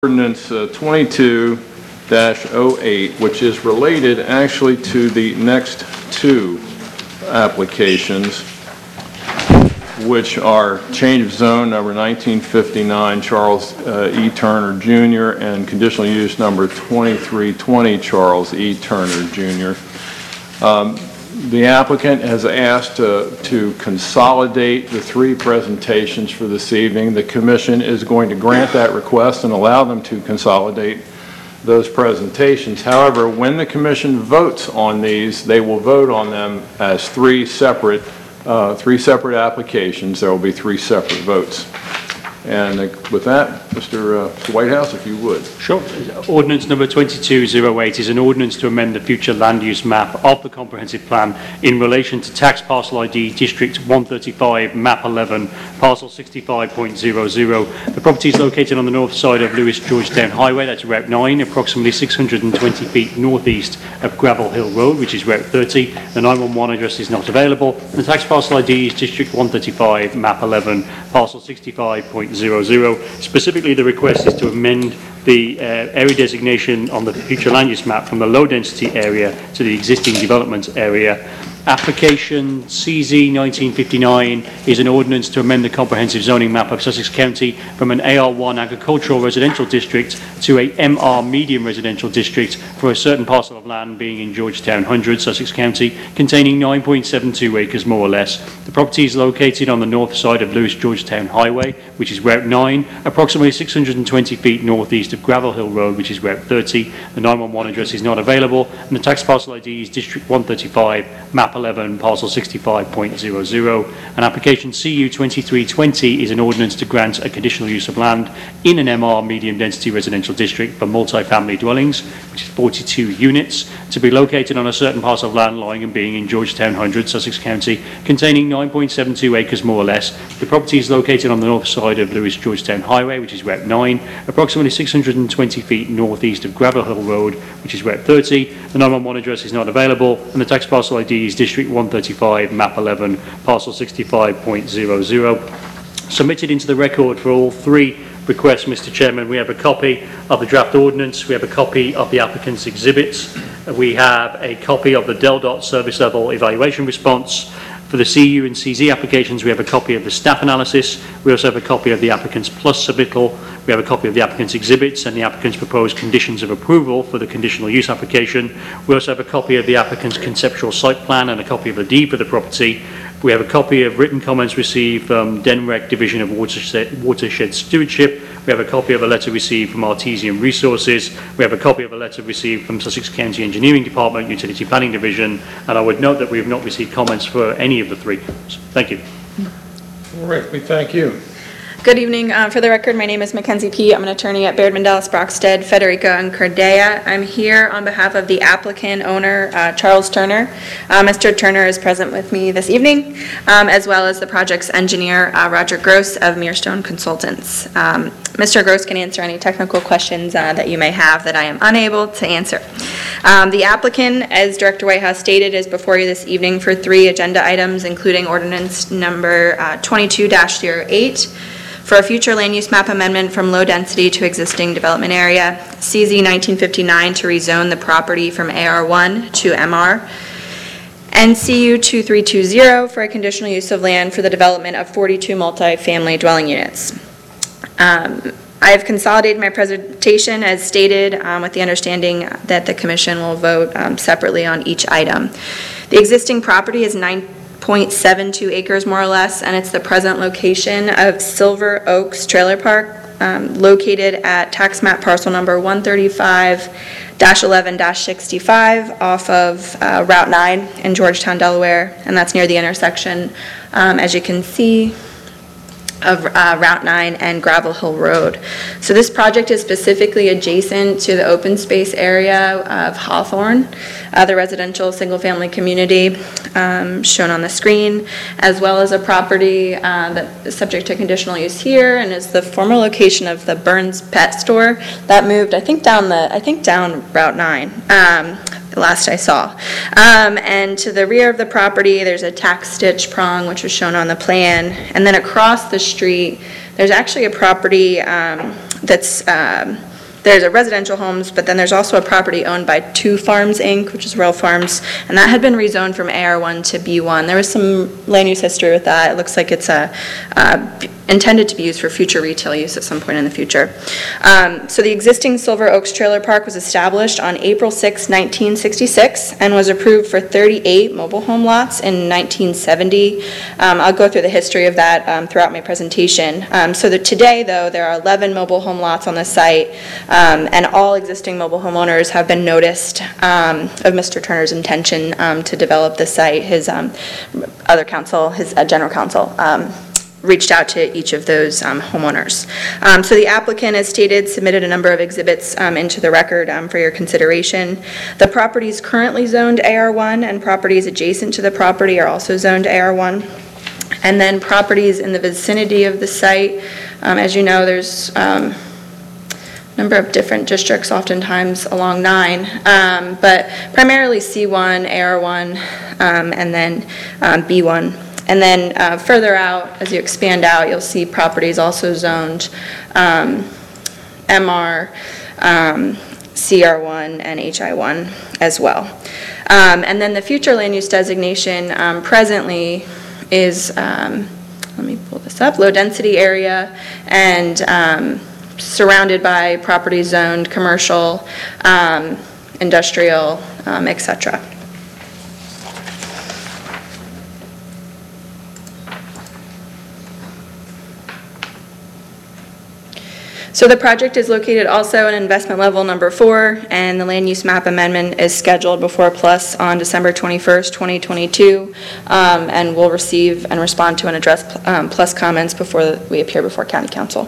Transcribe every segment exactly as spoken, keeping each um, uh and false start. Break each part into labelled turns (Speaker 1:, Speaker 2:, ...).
Speaker 1: Ordinance uh, twenty-two dash oh eight, which is related actually to the next two applications, which are change of zone number nineteen fifty-nine Charles uh, E. Turner Junior and conditional use number twenty-three twenty Charles E. Turner Junior Um, the applicant has asked uh, to consolidate the three presentations for this evening. The Commission is going to grant that request and allow them to consolidate those presentations. However, when the Commission votes on these, they will vote on them as three separate, uh, three separate applications. There will be three separate votes. And uh, with that, Mister Uh, Mister Whitehouse, if you would.
Speaker 2: Sure. Ordinance number twenty-two oh eight is an ordinance to amend the future land use map of the comprehensive plan in relation to tax parcel I D District one thirty-five, map eleven, parcel sixty-five point zero zero. The property is located on the north side of Lewis Georgetown Highway, that's Route nine, approximately six hundred twenty feet northeast of Gravel Hill Road, which is Route thirty. The nine one one address is not available. The tax parcel I D is District one thirty-five, map eleven, parcel sixty-five point zero zero. Specifically, the request is to amend the uh, area designation on the future land use map from the low density area to the existing development area. Application C Z nineteen fifty-nine is an ordinance to amend the comprehensive zoning map of Sussex County from an A R one agricultural residential district to a M R medium residential district for a certain parcel of land being in Georgetown Hundred, Sussex County, containing nine point seven two acres more or less. The property is located on the north side of Lewis Georgetown Highway, which is Route nine, approximately six hundred twenty feet northeast of Gravel Hill Road, which is Route thirty. The nine one one address is not available, and the tax parcel I D is District one thirty-five, map eleven, parcel sixty-five point zero zero. An application C U twenty-three twenty is an ordinance to grant a conditional use of land in an M R medium density residential district for multi-family dwellings, which is forty-two units, to be located on a certain parcel of land lying and being in Georgetown Hundred, Sussex County, containing nine point seven two acres more or less. The property is located on the north side of Lewis Georgetown Highway, which is Route nine, approximately six hundred twenty feet northeast of Gravel Hill Road, which is Route thirty. The nine one one address is not available, and the tax parcel I D is District one thirty-five, map eleven, parcel sixty-five point zero zero. Submitted into the record for all three requests, Mister Chairman, we have a copy of the draft ordinance, we have a copy of the applicant's exhibits, we have a copy of the DELDOT service level evaluation response. For the C U and C Z applications, we have a copy of the staff analysis. We also have a copy of the applicant's plus submittal. We have a copy of the applicant's exhibits and the applicant's proposed conditions of approval for the conditional use application. We also have a copy of the applicant's conceptual site plan and a copy of the deed for the property. We have a copy of written comments received from DENREC Division of Watershed, Watershed Stewardship. We have a copy of a letter received from Artesian Resources. We have a copy of a letter received from Sussex County Engineering Department, Utility Planning Division, and I would note that we have not received comments for any of the three. Thank you.
Speaker 1: All right, we thank you.
Speaker 3: Good evening. Uh, for the record, my name is Mackenzie P. I'm an attorney at Baird, Mendelis, Brockstead, Federico, and Cordea. I'm here on behalf of the applicant owner, uh, Charles Turner. Uh, Mister Turner is present with me this evening, um, as well as the project's engineer, uh, Roger Gross of Mirstone Consultants. Um, Mister Gross can answer any technical questions uh, that you may have that I am unable to answer. Um, the applicant, as Director Whitehouse stated, is before you this evening for three agenda items, including ordinance number uh, twenty-two dash oh eight, for a future land use map amendment from low density to existing development area, C Z nineteen fifty-nine to rezone the property from A R one to M R, and C U twenty-three twenty for a conditional use of land for the development of forty-two multi-family dwelling units. Um, I have consolidated my presentation as stated um, with the understanding that the Commission will vote um, separately on each item. The existing property is nine point seven two acres more or less, and it's the present location of Silver Oaks Trailer Park, um, located at tax map parcel number one thirty-five dash eleven dash sixty-five off of uh, Route nine in Georgetown, Delaware, and that's near the intersection, um, as you can see, of uh, Route nine and Gravel Hill Road. So this project is specifically adjacent to the open space area of Hawthorne, uh, the residential single-family community um, shown on the screen, as well as a property uh, that is subject to conditional use here and is the former location of the Burns Pet Store that moved, I think, down the I think down Route nine. Um, the last I saw. Um, and to the rear of the property, there's a tack stitch prong, which was shown on the plan. And then across the street, there's actually a property um, that's um, there's a residential homes, but then there's also a property owned by Two Farms, Incorporated, which is Royal Farms, and that had been rezoned from A R one to B one. There was some land use history with that. It looks like it's a, uh, intended to be used for future retail use at some point in the future. Um, so the existing Silver Oaks Trailer Park was established on April sixth, nineteen sixty-six, and was approved for thirty-eight mobile home lots in nineteen seventy. Um, I'll go through the history of that um, throughout my presentation. Um, so that today, though, there are eleven mobile home lots on the site, um, and all existing mobile homeowners have been noticed um, of Mister Turner's intention um, to develop the site. His um, other counsel, his uh, general counsel, um, reached out to each of those um, homeowners. Um, so the applicant, as stated, submitted a number of exhibits um, into the record um, for your consideration. The property is currently zoned A R one, and properties adjacent to the property are also zoned A R one. And then properties in the vicinity of the site, um, as you know, there's um, a number of different districts oftentimes along nine, um, but primarily C one, A R one, um, and then um, B one. And then uh, further out, as you expand out, you'll see properties also zoned um, M R, um, C R one, and H I one as well. Um, and then the future land use designation um, presently is, um, let me pull this up, low density area and um, surrounded by property zoned commercial, um, industrial, um, et cetera. So the project is located also in investment level number four, and the land use map amendment is scheduled before Plus on December twenty-first, twenty twenty-two, um, and will receive and respond to and address um, Plus comments before we appear before County Council.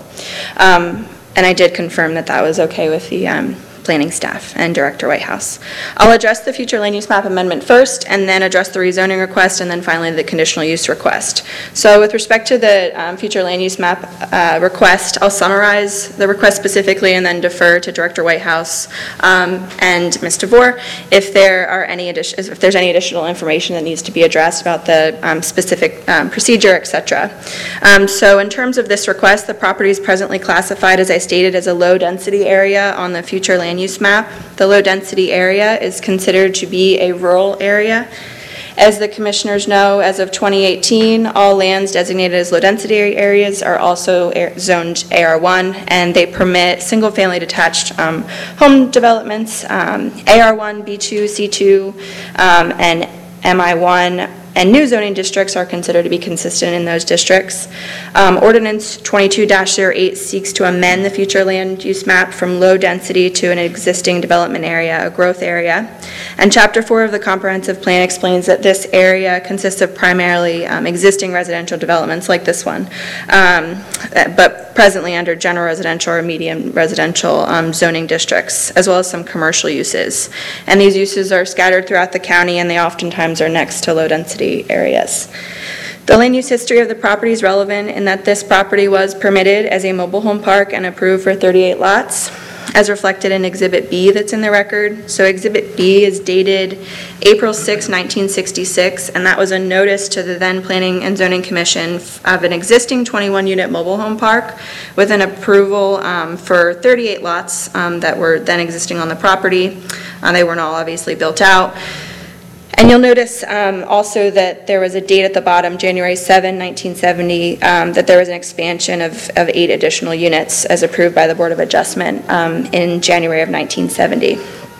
Speaker 3: Um, and I did confirm that that was okay with the um, planning staff and Director Whitehouse. I'll address the future land use map amendment first, and then address the rezoning request, and then finally the conditional use request. So with respect to the um, future land use map uh, request, I'll summarize the request specifically and then defer to Director Whitehouse um, and Miz DeVore if there are any addition, if there's any additional information that needs to be addressed about the um, specific um, procedure, et cetera. Um, so in terms of this request, the property is presently classified, as I stated, as a low density area on the future land use map. The low density area is considered to be a rural area. As the commissioners know, as of twenty eighteen, all lands designated as low density areas are also zoned A R one, and they permit single family detached um, home developments, um, A R one, B two, C two, um, and M I one, and new zoning districts are considered to be consistent in those districts. Um, Ordinance twenty-two dash oh eight seeks to amend the future land use map from low density to an existing development area, a growth area. And Chapter four of the Comprehensive Plan explains that this area consists of primarily um, existing residential developments like this one, um, but presently under general residential or medium residential um, zoning districts, as well as some commercial uses. And these uses are scattered throughout the county, and they oftentimes are next to low density areas. The land use history of the property is relevant in that this property was permitted as a mobile home park and approved for thirty-eight lots, as reflected in Exhibit B that's in the record. So Exhibit B is dated April sixth, nineteen sixty-six, and that was a notice to the then Planning and Zoning Commission of an existing twenty-one unit mobile home park with an approval um, for thirty-eight lots um, that were then existing on the property. Uh, they weren't all obviously built out. And you'll notice um, also that there was a date at the bottom, January seventh, nineteen seventy, um, that there was an expansion of, of eight additional units as approved by the Board of Adjustment um, in January of nineteen seventy.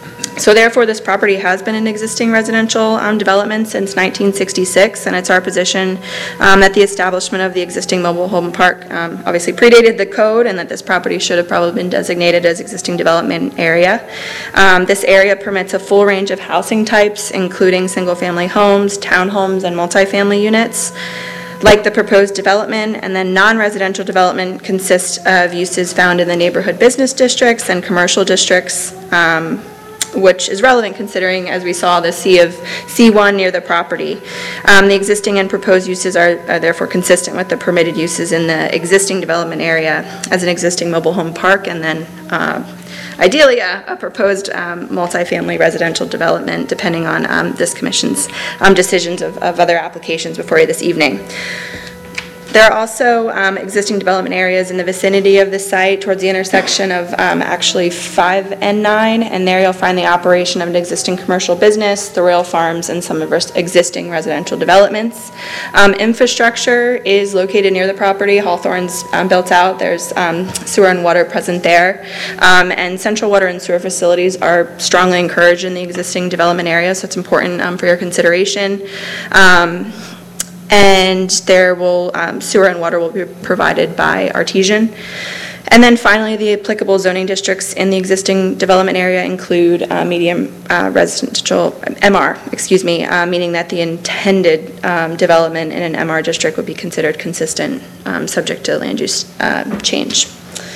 Speaker 3: So therefore, this property has been an existing residential um, development since nineteen sixty-six, and it's our position um, that the establishment of the existing mobile home park um, obviously predated the code, and that this property should have probably been designated as existing development area. Um, this area permits a full range of housing types, including single-family homes, townhomes, and multifamily units. Like the proposed development, and then non-residential development consists of uses found in the neighborhood business districts and commercial districts, um, which is relevant considering, as we saw, the C of C one near the property. Um, the existing and proposed uses are, are therefore consistent with the permitted uses in the existing development area as an existing mobile home park, and then uh, ideally a, a proposed um, multifamily residential development, depending on um, this Commission's um, decisions of, of other applications before you this evening. There are also um, existing development areas in the vicinity of the site towards the intersection of um, actually five and nine, and there you'll find the operation of an existing commercial business, the Royal Farms, and some of our existing residential developments. Um, Infrastructure is located near the property. Hawthorne's um, built out. There's um, sewer and water present there. Um, And central water and sewer facilities are strongly encouraged in the existing development area, so it's important um, for your consideration. Um, And there will, um, sewer and water will be provided by Artesian. And then finally, the applicable zoning districts in the existing development area include uh, medium uh, residential, M R, excuse me, uh, meaning that the intended um, development in an M R district would be considered consistent, um, subject to land use uh, change.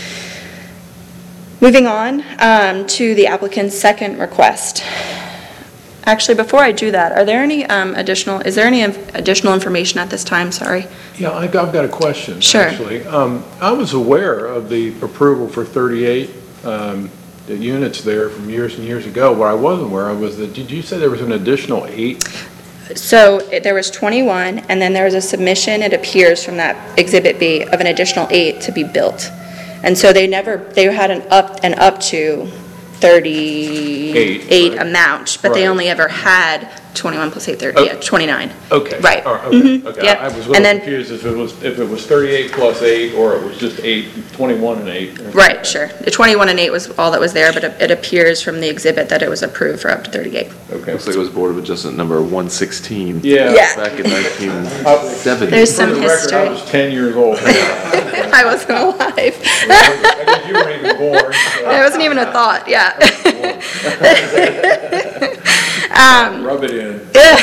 Speaker 3: Moving on um, to the applicant's second request. Actually, before I do that, are there any um, additional, is there any inf- additional information at this time? Sorry.
Speaker 4: Yeah, I- I've got a question,
Speaker 3: Sure.
Speaker 4: actually. Um, I was aware of the approval for thirty-eight um, the units there from years and years ago. What I wasn't aware of was that, did you say there was an additional eight?
Speaker 3: So it- there was twenty-one, and then there was a submission, it appears from that Exhibit B, of an additional eight to be built. And so they never, they had an up, an up to thirty-eight
Speaker 4: Eight, right.
Speaker 3: amount, but they
Speaker 4: Right.
Speaker 3: only ever had twenty-one plus eight, thirty,
Speaker 4: Oh.
Speaker 3: yeah, twenty-nine.
Speaker 4: Okay.
Speaker 3: Right.
Speaker 4: All okay,
Speaker 3: Mhm,
Speaker 4: okay.
Speaker 3: yep.
Speaker 4: I was a
Speaker 3: And
Speaker 4: little
Speaker 3: then-
Speaker 4: confused if it was, if it was thirty-eight plus eight, or it was just eight, twenty-one and eight.
Speaker 3: Right, sure. The twenty-one and eight was all that was there, but it it appears from the exhibit that it was approved for up to thirty-eight.
Speaker 4: Okay.
Speaker 5: Looks like it was Board of Adjustment number one sixteen.
Speaker 4: Yeah.
Speaker 3: Yeah.
Speaker 5: Back in nineteen seventy.
Speaker 3: There's
Speaker 4: For
Speaker 3: some
Speaker 4: the record, I
Speaker 3: history.
Speaker 4: was ten years old. I
Speaker 3: I wasn't alive.
Speaker 4: guess you weren't even born. so-
Speaker 3: It wasn't even a thought, yeah.
Speaker 4: Rub it in.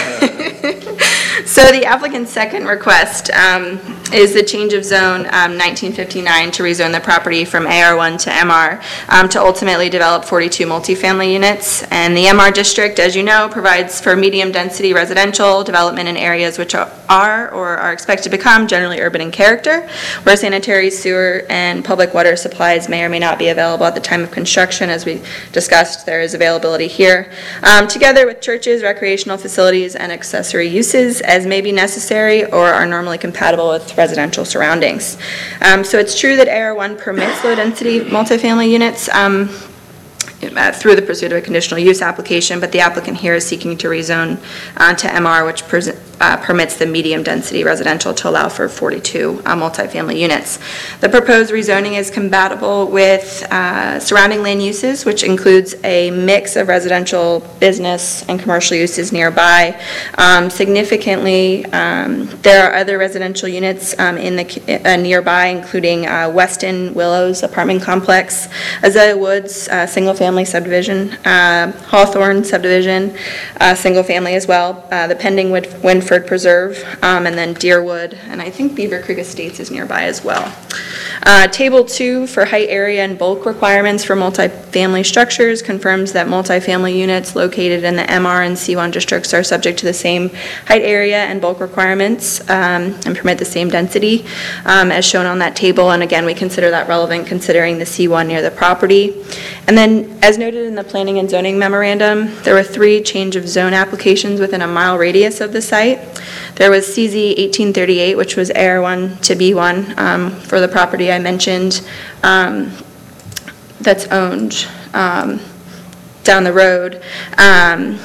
Speaker 3: So the applicant's second request um, is the change of zone um, nineteen fifty-nine to rezone the property from A R one to M R um, to ultimately develop forty-two multifamily units. And the M R district, as you know, provides for medium-density residential development in areas which are are or are expected to become generally urban in character, where sanitary, sewer, and public water supplies may or may not be available at the time of construction. As we discussed, there is availability here, um, together with churches, recreational facilities, and accessory uses as may be necessary or are normally compatible with residential surroundings. Um, So it's true that A R one permits low-density multifamily units um, uh, through the pursuit of a conditional use application, but the applicant here is seeking to rezone uh, to M R, which pres- uh, permits the medium-density residential to allow for forty-two uh, multifamily units. The proposed rezoning is compatible with uh, surrounding land uses, which includes a mix of residential, business, and commercial uses nearby. Um, Significantly, um, there are other residential units um, in the uh, nearby, including uh, Weston Willows apartment complex, Azalea Woods, uh, single-family subdivision, uh, Hawthorne subdivision, uh, single-family as well, uh, the pending Win- Winford Preserve, um, and then Deerwood, and I think Beaver Creek Estates is nearby as well. Uh, Table two for height, area, and bulk requirements for multifamily structures confirms that multifamily units located in the M R and C one districts are subject to the same height, area, and bulk requirements um, and permit the same density um, as shown on that table. And again, we consider that relevant considering the C one near the property. And then, as noted in the planning and zoning memorandum, there were three change of zone applications within a mile radius of the site. There was C Z eighteen thirty-eight, which was A R one to B one um, for the property I mentioned um, that's owned um, down the road. Um,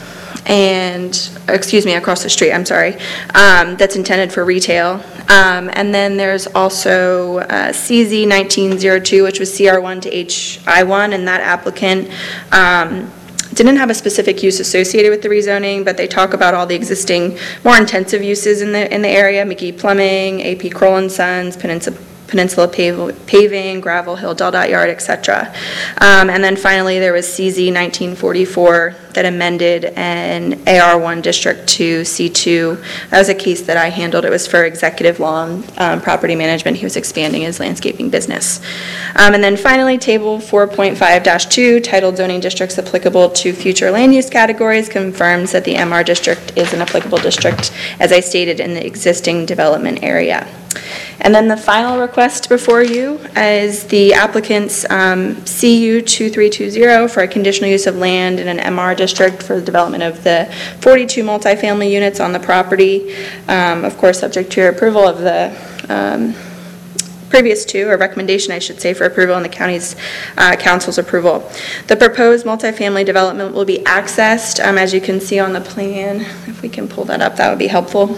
Speaker 3: and, excuse me, across the street, I'm sorry, um, that's intended for retail. Um, and then there's also uh, C Z nineteen oh two, which was C R one to H I one, and that applicant um, didn't have a specific use associated with the rezoning, but they talk about all the existing more intensive uses in the in the area: McGee Plumbing, A P Kroll and Sons, Peninsula Peninsula Pav- Paving, Gravel Hill, Del Dot Yard, et cetera. Um, and then finally, there was C Z nineteen forty-four that amended an A R one district to C two. That was a case that I handled. It was for Executive Lawn um, Property Management. He was expanding his landscaping business. Um, and then finally, Table four point five dash two, titled Zoning Districts Applicable to Future Land Use Categories, confirms that the M R district is an applicable district, as I stated, in the existing development area. And then the final request before you is the applicant's um, C U two three two zero for a conditional use of land in an M R district for the development of the forty-two multifamily units on the property. Um, Of course, subject to your approval of the um, previous to, or recommendation, I should say, for approval and the county's uh, council's approval. The proposed multifamily development will be accessed, um, as you can see on the plan. If we can pull that up, that would be helpful.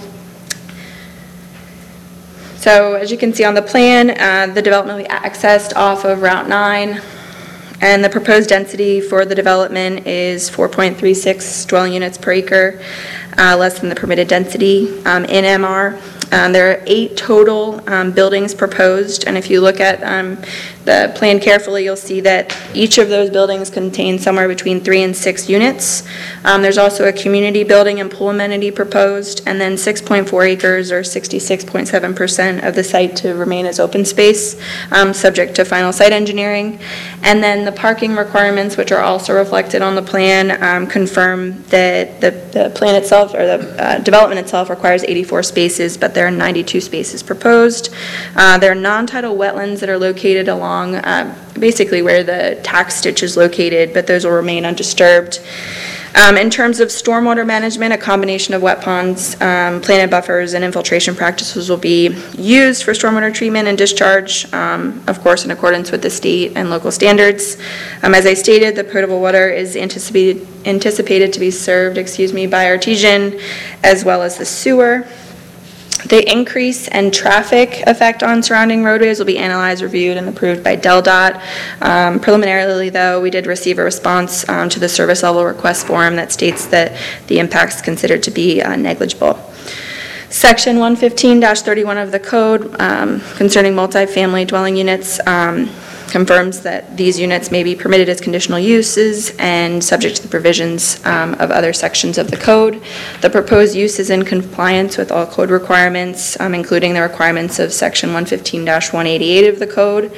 Speaker 3: So as you can see on the plan, uh, the development will be accessed off of Route nine, and the proposed density for the development is four point three six dwelling units per acre, uh, less than the permitted density um, in M R. Um, there are eight total um, buildings proposed, and if you look at um, the plan carefully, you'll see that each of those buildings contain somewhere between three and six units. Um, there's also a community building and pool amenity proposed, and then six point four acres or sixty-six point seven percent of the site to remain as open space, um, subject to final site engineering. And then the parking requirements, which are also reflected on the plan, um, confirm that the, the plan itself, or the uh, development itself, requires eighty-four spaces, but there are ninety-two spaces proposed. Uh, there are non-tidal wetlands that are located along uh, basically where the tax ditch is located, but those will remain undisturbed. Um, in terms of stormwater management, a combination of wet ponds, um, planted buffers, and infiltration practices will be used for stormwater treatment and discharge, um, of course, in accordance with the state and local standards. Um, as I stated, the potable water is anticipated anticipated to be served, excuse me, by Artesian, as well as the sewer. The increase and traffic effect on surrounding roadways will be analyzed, reviewed, and approved by DelDOT. Um, preliminarily, though, we did receive a response um, to the service level request form that states that the impact is considered to be uh, negligible. Section one fifteen dash thirty-one of the code um, concerning multifamily dwelling units um, confirms that these units may be permitted as conditional uses and subject to the provisions um, of other sections of the code. The proposed use is in compliance with all code requirements, um, including the requirements of section one fifteen dash one eighty-eight of the code.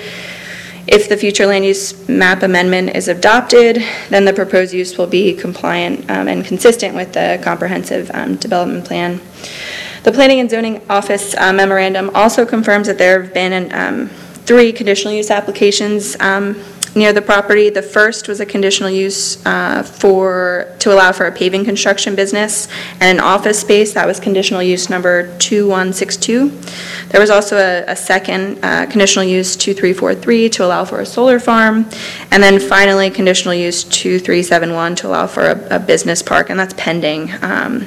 Speaker 3: If the future land use map amendment is adopted, then the proposed use will be compliant um, and consistent with the comprehensive um, development plan. The Planning and Zoning Office uh, memorandum also confirms that there have been an, um, three conditional use applications um, near the property. The first was a conditional use uh, for to allow for a paving construction business and an office space. That was conditional use number two one six two. There was also a, a second uh, conditional use two three four three to allow for a solar farm, and then finally conditional use two three seven one to allow for a, a business park, and that's pending. Um,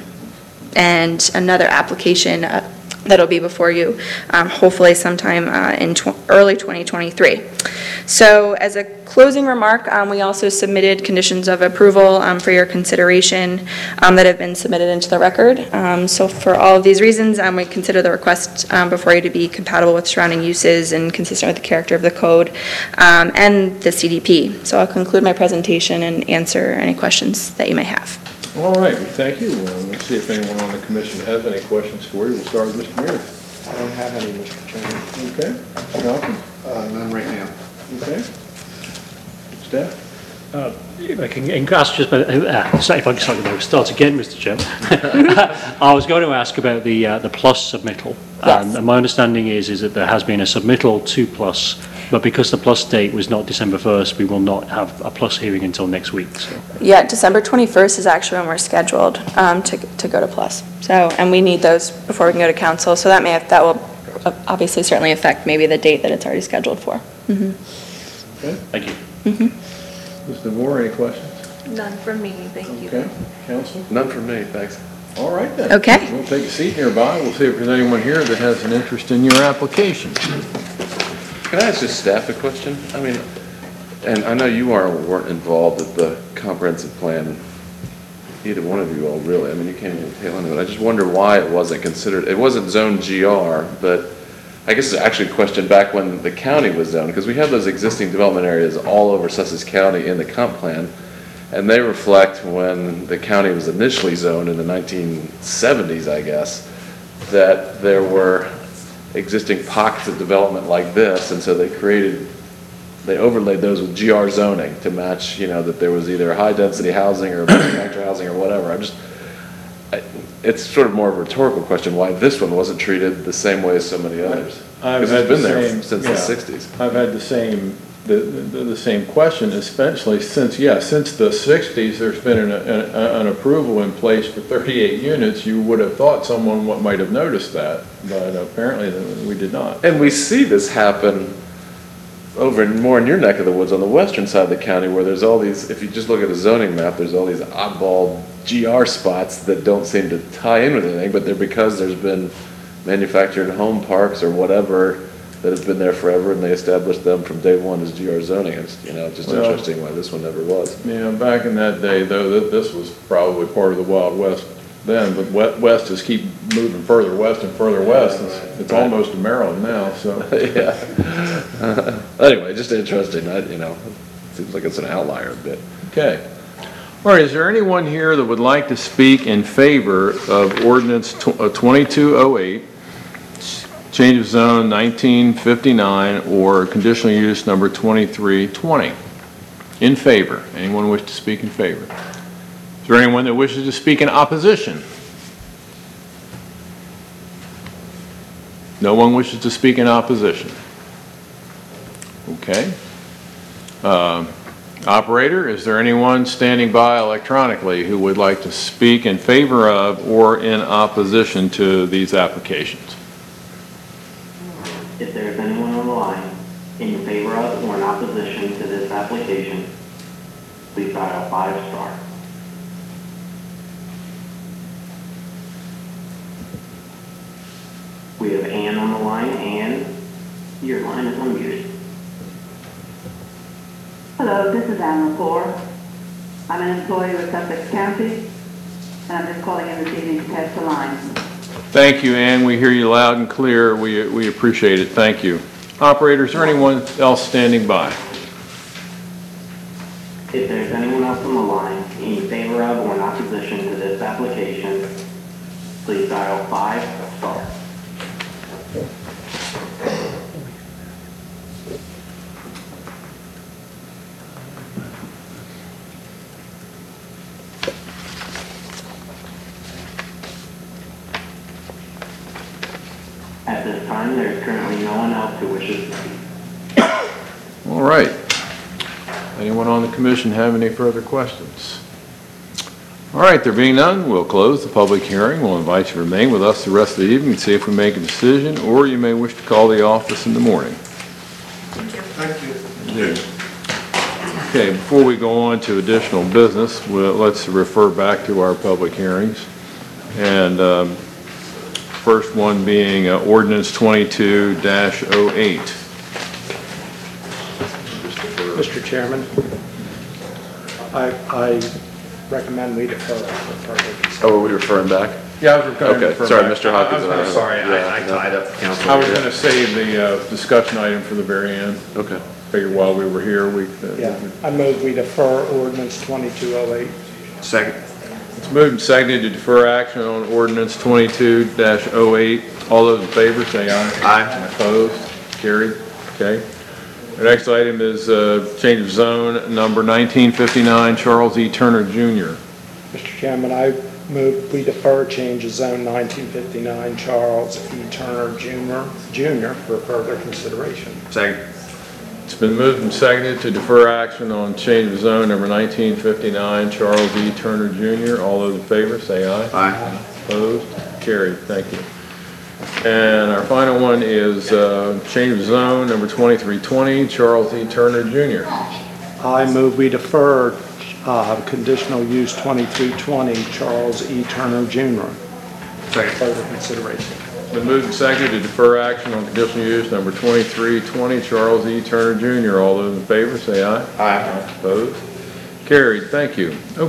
Speaker 3: and another application uh, that'll be before you, um, hopefully sometime uh, in tw early twenty twenty-three. So as a closing remark, um, we also submitted conditions of approval um, for your consideration um, that have been submitted into the record. Um, so for all of these reasons, um, we consider the request um, before you to be compatible with surrounding uses and consistent with the character of the code um, and the C D P. So I'll conclude my presentation and answer any questions that you may have.
Speaker 4: All right, well, thank you. Uh, Let's see if anyone on the commission has any questions for you. We'll start with Mister Meredith.
Speaker 6: I don't have any, Mister Chairman.
Speaker 4: Okay. Malcolm?
Speaker 6: Uh, none right now.
Speaker 4: Okay. Staff?
Speaker 2: Uh, If I can ask just about, uh, sorry, if I can start, again, start again, Mister Chairman. I was going to ask about the uh, the plus submittal.
Speaker 3: Yes.
Speaker 2: And my understanding is is that there has been a submittal to plus, but because the plus date was not December first, we will not have a plus hearing until next week. So.
Speaker 3: Yeah, December twenty-first is actually when we're scheduled um, to, to go to plus. So, and we need those before we can go to council. So that may have, that will obviously certainly affect maybe the date that it's already scheduled for. Mm-hmm.
Speaker 4: Okay.
Speaker 2: Thank you.
Speaker 3: Mm-hmm.
Speaker 4: Mister Moore, any questions?
Speaker 7: None from me, thank you.
Speaker 4: Okay. Council?
Speaker 5: None from me, thanks.
Speaker 4: All right then.
Speaker 3: Okay.
Speaker 4: We'll take a seat nearby. We'll see if there's anyone here that has an interest in your application.
Speaker 5: Can I ask just staff a question? I mean, and I know you are, weren't involved with the comprehensive plan, either one of you all really. I mean, you can't even tail into it. I just wonder why it wasn't considered, it wasn't zone G R, but I guess it's actually a question back when the county was zoned, because we have those existing development areas all over Sussex County in the comp plan, and they reflect when the county was initially zoned in the nineteen seventies, I guess, that there were existing pockets of development like this, and so they created, they overlaid those with G R zoning to match, you know, that there was either high-density housing or manufactured housing or whatever. I'm just, I, it's sort of more of a rhetorical question why this one wasn't treated the same way as so many others.
Speaker 4: I've
Speaker 5: Because
Speaker 4: had
Speaker 5: it's been
Speaker 4: the
Speaker 5: there
Speaker 4: same-
Speaker 5: since
Speaker 4: yeah.
Speaker 5: the sixties.
Speaker 4: I've had the same the, the, the same question, especially since, yeah, since the sixties, there's been an, an, an approval in place for thirty-eight units. You would have thought someone what might have noticed that, but apparently we did not.
Speaker 5: And we see this happen over in, more in your neck of the woods on the western side of the county, where there's all these, if you just look at the zoning map, there's all these oddball G R spots that don't seem to tie in with anything, but they're because there's been manufactured home parks or whatever that have been there forever, and they established them from day one as G R zoning. It's, you know, just
Speaker 4: Well,
Speaker 5: interesting why this one never was.
Speaker 4: Yeah, back in that day, though, th- this was probably part of the Wild West then, but we- west just keep moving further west and further west. It's, it's
Speaker 5: Right.
Speaker 4: almost to Maryland now, so.
Speaker 5: Yeah. Anyway, just interesting, I, you know, seems like it's an outlier a bit.
Speaker 4: Okay. All right, is there anyone here that would like to speak in favor of ordinance twenty-two oh eight, change of zone nineteen fifty-nine, or conditional use number twenty-three twenty? In favor? Anyone wish to speak in favor? Is there anyone that wishes to speak in opposition? No one wishes to speak in opposition. Okay. Um, Operator, is there anyone standing by electronically who would like to speak in favor of or in opposition to these applications?
Speaker 8: If there is anyone on the line in favor of or in opposition to this application, please dial five star. We have Ann on the line. Ann, your line is unmuted.
Speaker 9: Hello, this is Ann Lepore. I'm an employee with Sussex County, and I'm just calling in this evening to test the line.
Speaker 1: Thank you, Ann. We hear you loud and clear. We, we appreciate it. Thank you. Operator, is there anyone else standing by?
Speaker 8: If there's anyone else on the line in favor of or in opposition to this application, please dial five star. At this time, there is currently no one else who wishes to speak.
Speaker 1: All right. Anyone on the commission have any further questions? All right, there being none, we'll close the public hearing. We'll invite you to remain with us the rest of the evening and see if we make a decision, or you may wish to call the office in the morning.
Speaker 6: Thank you.
Speaker 1: Okay, before we go on to additional business, we'll, let's refer back to our public hearings. And um, first one being uh, ordinance twenty-two oh eight.
Speaker 6: Mister Chairman, I, I recommend we defer for further.
Speaker 5: Oh, are we referring back?
Speaker 4: Yeah, I was going to
Speaker 5: Okay, sorry, Mister Hawkins.
Speaker 4: I was
Speaker 6: Sorry,
Speaker 5: Yeah,
Speaker 6: I, I
Speaker 5: no.
Speaker 6: tied up the council.
Speaker 4: I was going to save the uh, discussion item for the very end.
Speaker 5: Okay.
Speaker 4: Figured while we were here, we. uh,
Speaker 6: Yeah, I move we defer ordinance twenty-two oh eight. Second.
Speaker 1: It's moved and seconded to defer action on ordinance twenty-two oh eight. All those in favor, say aye.
Speaker 6: Aye.
Speaker 1: Opposed? Carried? Okay. The next item is uh, change of zone number nineteen fifty-nine, Charles E. Turner Junior
Speaker 6: Mister Chairman, I move we defer change of zone nineteen fifty-nine Charles E. Turner Junior Junior for further consideration. Second.
Speaker 1: It's been moved and seconded to defer action on change of zone number nineteen fifty-nine, Charles E. Turner Junior All those in favor, say aye.
Speaker 6: Aye.
Speaker 1: Opposed? Carried. Thank you. And our final one is uh, change of zone number twenty-three twenty, Charles E. Turner Junior
Speaker 6: I move we defer uh, conditional use twenty-three twenty Charles E. Turner Junior Second. Further consideration.
Speaker 1: It's been moved and seconded to defer action on conditional use number twenty-three twenty, Charles E. Turner Junior All those in favor, say aye.
Speaker 6: Aye.
Speaker 1: Opposed? Carried. Thank you.